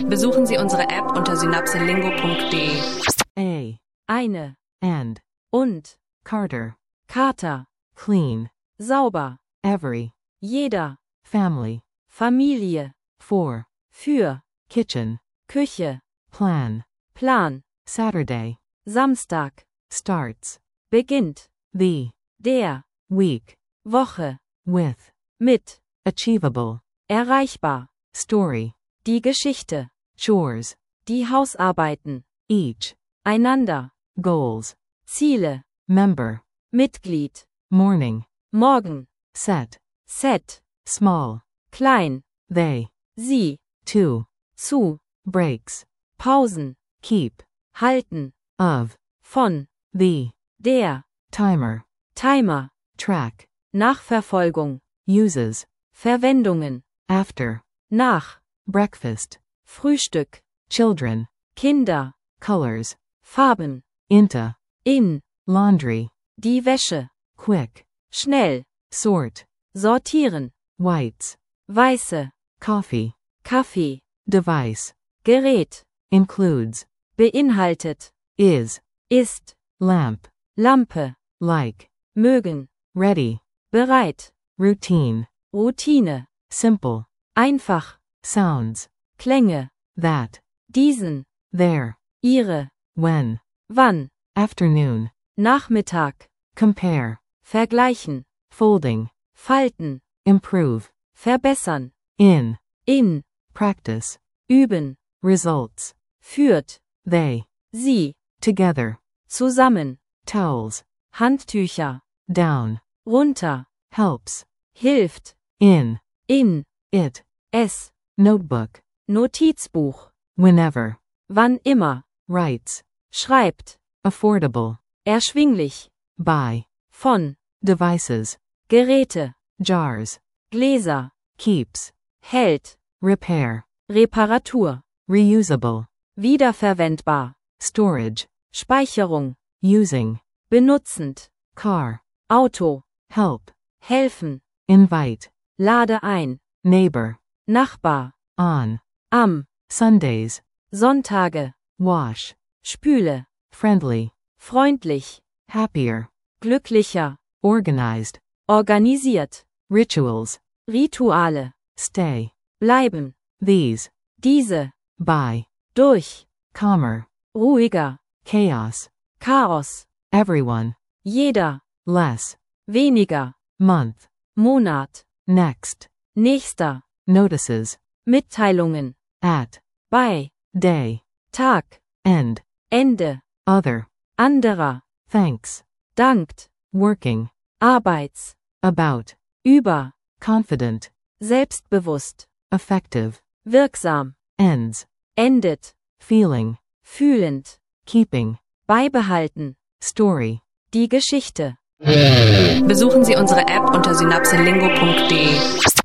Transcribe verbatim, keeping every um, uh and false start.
Besuchen Sie unsere App unter synapselingo punkt de. A. Eine. And. Und. Carter. Kater. Clean. Sauber. Every. Jeder. Family. Familie. For. Für. Kitchen. Küche. Plan. Plan. Saturday. Samstag. Starts. Beginnt. The. Der. Week. Woche. With. Mit. Achievable. Erreichbar. Story. Die Geschichte. Chores. Die Hausarbeiten. Each. Einander. Goals. Ziele. Member. Mitglied. Morning. Morgen. Set. Set. Small. Klein. They. Sie. To. Zu. Breaks. Pausen. Keep. Halten. Of. Von. The. Der. Timer. Timer. Track. Nachverfolgung. Uses. Verwendungen. After. Nach. Breakfast. Frühstück. Children. Kinder. Colors. Farben. Into. In. Laundry. Die Wäsche. Quick. Schnell. Sort. Sortieren. Whites. Weiße. Coffee. Kaffee. Device. Gerät. Includes. Beinhaltet. Is. Ist. Lamp. Lampe. Like. Mögen. Ready. Bereit. Routine. Routine. Simple. Einfach. Sounds. Klänge. That. Diesen. There. Ihre. When. Wann. Afternoon. Nachmittag. Compare. Vergleichen. Folding. Falten. Improve. Verbessern. In. In. Practice. Üben. Results. Führt. They. Sie. Together. Zusammen. Towels. Handtücher. Down. Runter. Helps. Hilft. In. In. It. Es. Notebook. Notizbuch. Whenever. Wann immer. Writes. Schreibt. Affordable. Erschwinglich. Buy. Von. Devices. Geräte. Jars. Gläser. Keeps. Hält. Repair. Reparatur. Reusable. Wiederverwendbar. Storage. Speicherung. Using. Benutzend. Car. Auto. Help. Helfen. Invite. Lade ein. Neighbor. Nachbar. On. Am. Sundays. Sonntage. Wash. Spüle. Friendly. Freundlich. Happier. Glücklicher. Organized. Organisiert. Rituals. Rituale. Stay. Bleiben. These. Diese. By. Durch. Calmer. Ruhiger. Chaos. Chaos. Everyone. Jeder. Less. Weniger. Month. Monat. Next. Nächster. Notices. Mitteilungen. At. Bei. Day. Tag. End. Ende. Other. Anderer. Thanks. Dankt. Working. Arbeits. About. Über. Confident. Selbstbewusst. Effective. Wirksam. Ends. Endet. Feeling. Fühlend. Keeping. Beibehalten. Story. Die Geschichte. Besuchen Sie unsere App unter synapselingo punkt de.